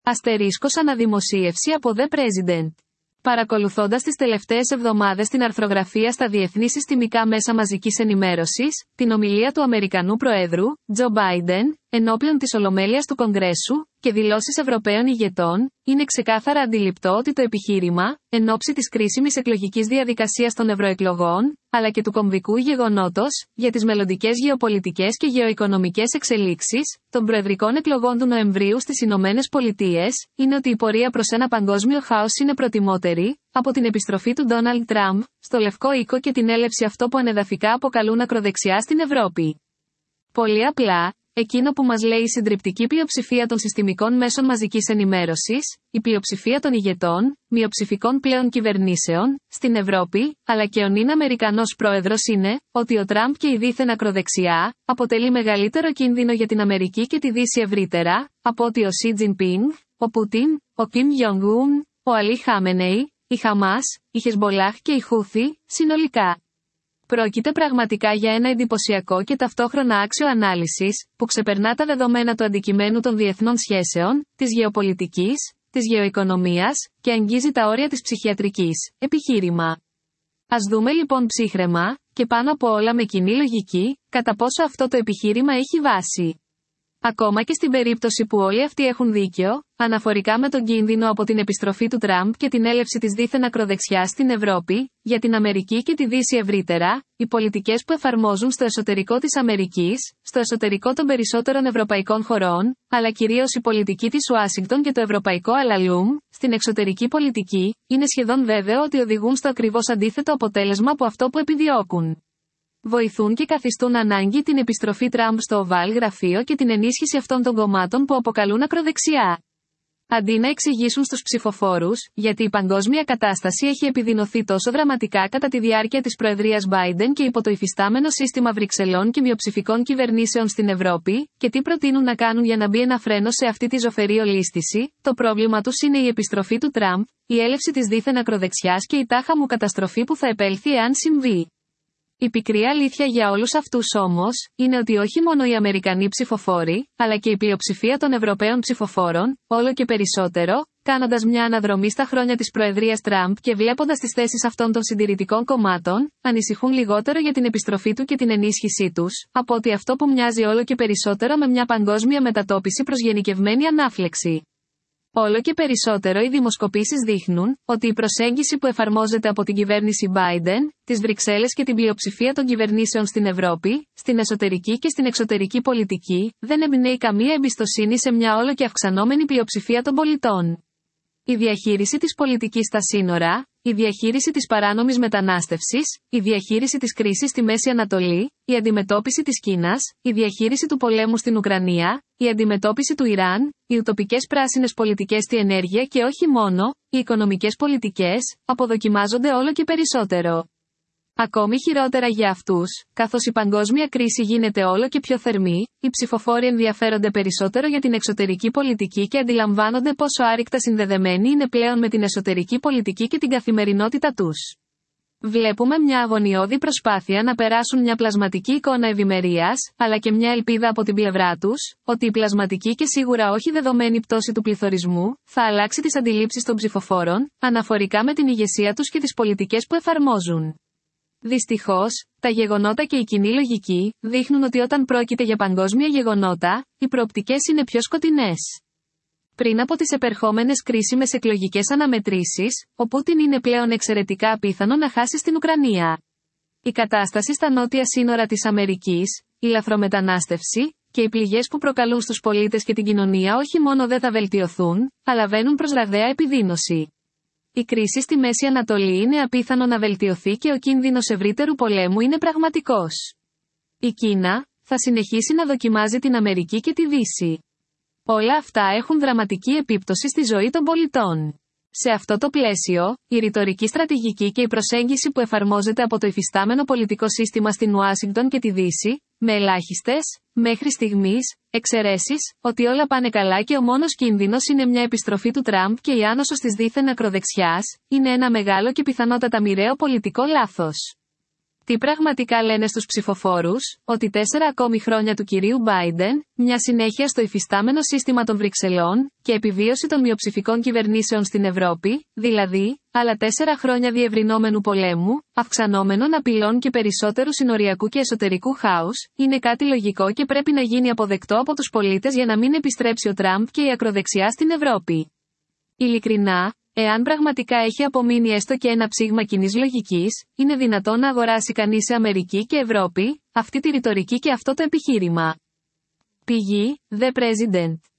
Αστερίσκος αναδημοσίευση από The President. Παρακολουθώντας τις τελευταίες εβδομάδες την αρθρογραφία στα διεθνή συστημικά μέσα μαζικής ενημέρωσης, την ομιλία του Αμερικανού Προέδρου, Τζο Μπάιντεν, ενώπιον της Ολομέλειας του Κογκρέσου, και δηλώσεις Ευρωπαίων ηγετών, είναι ξεκάθαρα αντιληπτό ότι το επιχείρημα, εν ώψη της κρίσιμης εκλογικής διαδικασίας των ευρωεκλογών, αλλά και του κομβικού γεγονότος, για τις μελλοντικές γεωπολιτικές και γεωοικονομικές εξελίξεις, των προεδρικών εκλογών του Νοεμβρίου στις Ηνωμένες Πολιτείες, είναι ότι η πορεία προς ένα παγκόσμιο χάος είναι προτιμότερη, από την επιστροφή του Ντόναλντ Τραμπ, στο Λευκό Οίκο και την έλευση αυτό που ανεδαφικά αποκαλούν ακροδεξιά στην Ευρώπη. Πολύ απλά, εκείνο που μας λέει η συντριπτική πλειοψηφία των συστημικών μέσων μαζικής ενημέρωσης, η πλειοψηφία των ηγετών, μειοψηφικών πλέον κυβερνήσεων, στην Ευρώπη, αλλά και ο νυν Αμερικανός πρόεδρος είναι, ότι ο Τραμπ και η δίθεν ακροδεξιά, αποτελεί μεγαλύτερο κίνδυνο για την Αμερική και τη Δύση ευρύτερα, από ότι ο Σι Τζινπίνγκ, ο Πούτιν, ο Κιμ Γιονγκ-ουν, ο Αλί Χάμενεϊ, η Χαμάς, η Χεσμπολάχ και η Χούθη, συνολικά. Πρόκειται πραγματικά για ένα εντυπωσιακό και ταυτόχρονα άξιο ανάλυσης, που ξεπερνά τα δεδομένα του αντικειμένου των διεθνών σχέσεων, της γεωπολιτικής, της γεωοικονομίας, και αγγίζει τα όρια της ψυχιατρικής, επιχείρημα. Ας δούμε λοιπόν ψύχραιμα, και πάνω απ' όλα με κοινή λογική, κατά πόσο αυτό το επιχείρημα έχει βάση. Ακόμα και στην περίπτωση που όλοι αυτοί έχουν δίκιο, αναφορικά με τον κίνδυνο από την επιστροφή του Τραμπ και την έλευση της δίθεν ακροδεξιάς στην Ευρώπη, για την Αμερική και τη Δύση ευρύτερα, οι πολιτικές που εφαρμόζουν στο εσωτερικό της Αμερικής, στο εσωτερικό των περισσότερων ευρωπαϊκών χωρών, αλλά κυρίως η πολιτική της Ουάσιγκτον και το ευρωπαϊκό αλαλούμ, στην εξωτερική πολιτική, είναι σχεδόν βέβαιο ότι οδηγούν στο ακριβώς αντίθετο αποτέλεσμα από αυτό που επιδιώκουν. Βοηθούν και καθιστούν ανάγκη την επιστροφή Τραμπ στο οβάλ γραφείο και την ενίσχυση αυτών των κομμάτων που αποκαλούν ακροδεξιά. Αντί να εξηγήσουν στους ψηφοφόρους, γιατί η παγκόσμια κατάσταση έχει επιδεινωθεί τόσο δραματικά κατά τη διάρκεια της προεδρίας Biden και υπό το υφιστάμενο σύστημα Βρυξελών και μειοψηφικών κυβερνήσεων στην Ευρώπη, και τι προτείνουν να κάνουν για να μπει ένα φρένο σε αυτή τη ζωφερή ολίσθηση, το πρόβλημα τους είναι η επιστροφή του Τραμπ, η έλευση της δίθεν ακροδεξιάς και η τάχα μου καταστροφή που θα επέλθει εάν συμβεί. Η πικρή αλήθεια για όλους αυτούς όμως, είναι ότι όχι μόνο οι Αμερικανοί ψηφοφόροι, αλλά και η πλειοψηφία των Ευρωπαίων ψηφοφόρων, όλο και περισσότερο, κάνοντας μια αναδρομή στα χρόνια της προεδρίας Τραμπ και βλέποντας τις θέσεις αυτών των συντηρητικών κομμάτων, ανησυχούν λιγότερο για την επιστροφή του και την ενίσχυσή τους, από ότι αυτό που μοιάζει όλο και περισσότερο με μια παγκόσμια μετατόπιση προς γενικευμένη ανάφλεξη. Όλο και περισσότερο οι δημοσκοπήσεις δείχνουν ότι η προσέγγιση που εφαρμόζεται από την κυβέρνηση Biden, τις Βρυξέλλες και την πλειοψηφία των κυβερνήσεων στην Ευρώπη, στην εσωτερική και στην εξωτερική πολιτική, δεν εμπνέει καμία εμπιστοσύνη σε μια όλο και αυξανόμενη πλειοψηφία των πολιτών. Η διαχείριση της πολιτικής στα σύνορα, η διαχείριση της παράνομης μετανάστευσης, η διαχείριση της κρίσης στη Μέση Ανατολή, η αντιμετώπιση της Κίνας, η διαχείριση του πολέμου στην Ουκρανία, η αντιμετώπιση του Ιράν, οι ουτοπικές πράσινες πολιτικές στη ενέργεια και όχι μόνο, οι οικονομικές πολιτικές, αποδοκιμάζονται όλο και περισσότερο. Ακόμη χειρότερα για αυτούς, καθώς η παγκόσμια κρίση γίνεται όλο και πιο θερμή, οι ψηφοφόροι ενδιαφέρονται περισσότερο για την εξωτερική πολιτική και αντιλαμβάνονται πόσο άρρηκτα συνδεδεμένοι είναι πλέον με την εσωτερική πολιτική και την καθημερινότητα τους. Βλέπουμε μια αγωνιώδη προσπάθεια να περάσουν μια πλασματική εικόνα ευημερίας, αλλά και μια ελπίδα από την πλευρά τους, ότι η πλασματική και σίγουρα όχι δεδομένη πτώση του πληθωρισμού, θα αλλάξει τις αντιλήψεις των ψηφοφόρων, αναφορικά με την ηγεσία τους και τις πολιτικές που εφαρμόζουν. Δυστυχώς, τα γεγονότα και η κοινή λογική δείχνουν ότι όταν πρόκειται για παγκόσμια γεγονότα, οι προοπτικές είναι πιο σκοτεινές. Πριν από τις επερχόμενες κρίσιμες εκλογικές αναμετρήσεις, ο Πούτιν είναι πλέον εξαιρετικά απίθανο να χάσει στην Ουκρανία. Η κατάσταση στα νότια σύνορα της Αμερικής, η λαθρομετανάστευση και οι πληγές που προκαλούν στους πολίτες και την κοινωνία όχι μόνο δεν θα βελτιωθούν, αλλά βαίνουν προς ραγδαία επιδείνωση. Η κρίση στη Μέση Ανατολή είναι απίθανο να βελτιωθεί και ο κίνδυνος ευρύτερου πολέμου είναι πραγματικός. Η Κίνα θα συνεχίσει να δοκιμάζει την Αμερική και τη Δύση. Όλα αυτά έχουν δραματική επίπτωση στη ζωή των πολιτών. Σε αυτό το πλαίσιο, η ρητορική στρατηγική και η προσέγγιση που εφαρμόζεται από το υφιστάμενο πολιτικό σύστημα στην Ουάσιγκτον και τη Δύση, με ελάχιστες, μέχρι στιγμής, εξαιρέσεις, ότι όλα πάνε καλά και ο μόνος κίνδυνος είναι μια επιστροφή του Τραμπ και η άνοσος της δίθεν ακροδεξιάς, είναι ένα μεγάλο και πιθανότατα μοιραίο πολιτικό λάθος. Τι πραγματικά λένε στους ψηφοφόρους, ότι 4 ακόμη χρόνια του κυρίου Biden, μια συνέχεια στο υφιστάμενο σύστημα των Βρυξελών, και επιβίωση των μειοψηφικών κυβερνήσεων στην Ευρώπη, δηλαδή, άλλα 4 χρόνια διευρυνόμενου πολέμου, αυξανόμενων απειλών και περισσότερου συνοριακού και εσωτερικού χάους, είναι κάτι λογικό και πρέπει να γίνει αποδεκτό από τους πολίτες για να μην επιστρέψει ο Τραμπ και η ακροδεξιά στην Ευρώπη. Ειλικρινά, εάν πραγματικά έχει απομείνει έστω και ένα ψήγμα κοινής λογικής, είναι δυνατόν να αγοράσει κανείς σε Αμερική και Ευρώπη αυτή τη ρητορική και αυτό το επιχείρημα. Πηγή: The President.